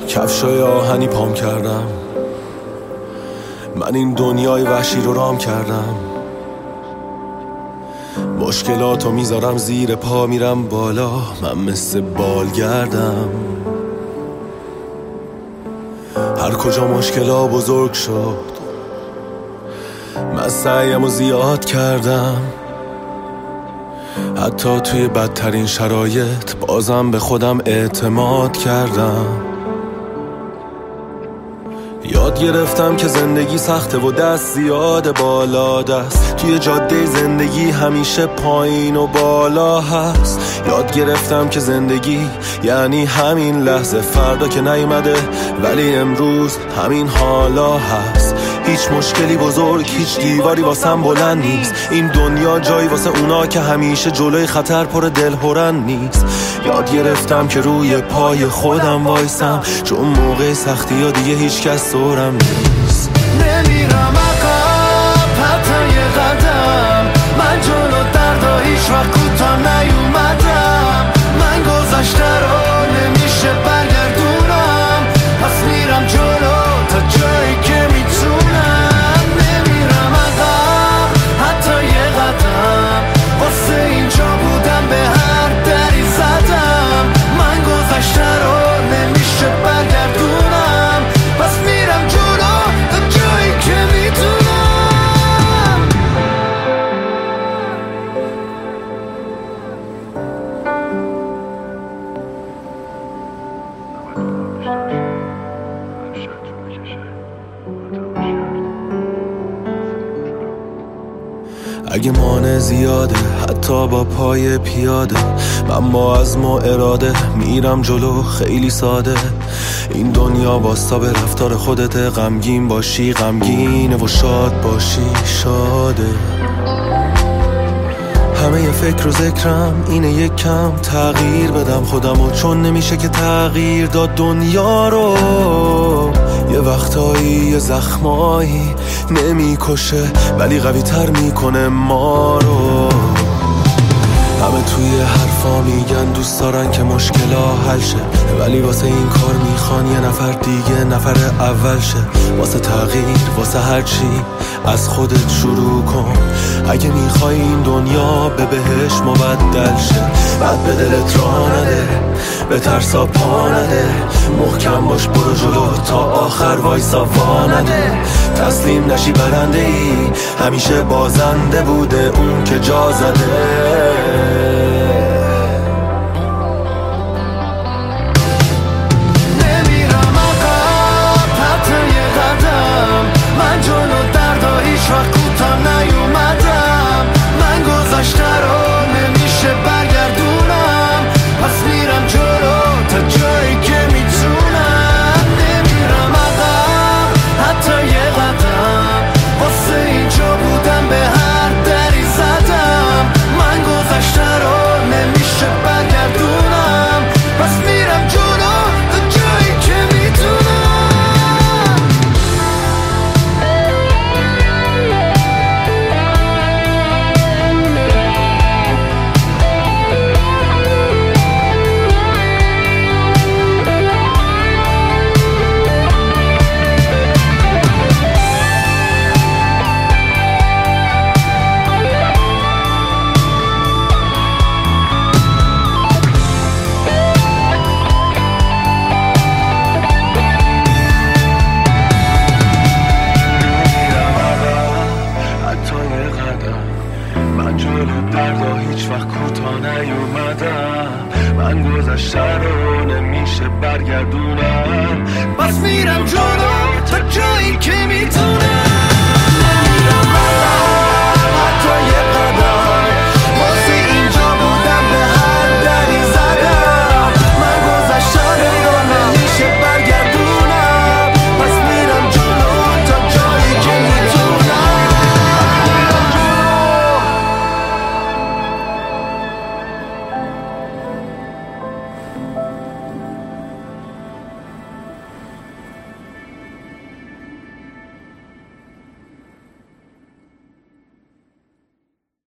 کفشای آهنی پام کردم، من این دنیای وحشی رو رام کردم. مشکلاتو میذارم زیر پا، میرم بالا، من مثل بالگردم. هر کجا مشکلا بزرگ شد، من سعیمو زیاد کردم. حتی توی بدترین شرایط بازم به خودم اعتماد کردم. یاد گرفتم که زندگی سخته و دست زیاده بالا دست، توی جاده زندگی همیشه پایین و بالا هست. یاد گرفتم که زندگی یعنی همین لحظه، فردا که نیومده ولی امروز همین حالا هست. هیچ مشکلی بزرگ، هیچ دیواری واسم بلند نیست. این دنیا جایی واسه اونا که همیشه جلوی خطر پر دلهرن نیست. یاد گرفتم که روی پای خودم وایسم، چون موقع سختی ها دیگه هیچ کس دورم نیست. نمیرم عقب حتی یه قدم، من جلو دردا هیچ وقت کوتاه نیومدم. من گذشته رو نمیشه برگردونم، پس میرم جلو تا جایی که میتونم. نمیرم عقب حتی یه قدم، واسه اینجا بودم به هر دری زدم. من گذشته رو نمیشه برگردونم، پس میرم جلو تا جایی که میتونم. اگه مانع زیاده حتی با پای پیاده، من با عزم و اراده میرم جلو خیلی ساده. این دنیا واستا به رفتار خودت، غمگین باشی غمگینه و شاد باشی شاده. همه ی فکر و ذکرم اینه یک کم تغییر بدم خودمو، چون نمیشه که تغییر داد دنیا رو. یه وقتایی یه زخمایی نمیکشه ولی قوی تر میکنه ما رو. همه توی حرفا میگن دوست دارن که مشکلا حل شه، ولی واسه این کار میخوان یه نفر دیگه نفر اول شه. واسه تغییر واسه هر چی از خودت شروع کن. اگه میخوای این دنیا به بهش مبدل شه، بعد به دلت راه نده، به ترسا پا نده. محکم باش برو جلو تا آخر وایسا وا نده. تسلیم نشی برنده ای، همیشه بازنده بوده اون که جا زده. نمیرم عقب حتی یه قدم، من جلو دردا هیچ وقت کوتاه نیومدم. من گذشته رو نمیشه برگردونم، پس میرم جلو تا جایی که میتونم. نمیرم عقب حتی یه قدم، واسه اینجا بودم به هر دری زدم. من گذشته رو نمیشه برگردونم، پس میرم جلو تا جایی که میتونم. من جلو دردا هیچ وقت کوتاه نیومدم. من گذشته رو نمیشه برگردونم، پس میرم جلو تا جایی که میتونم.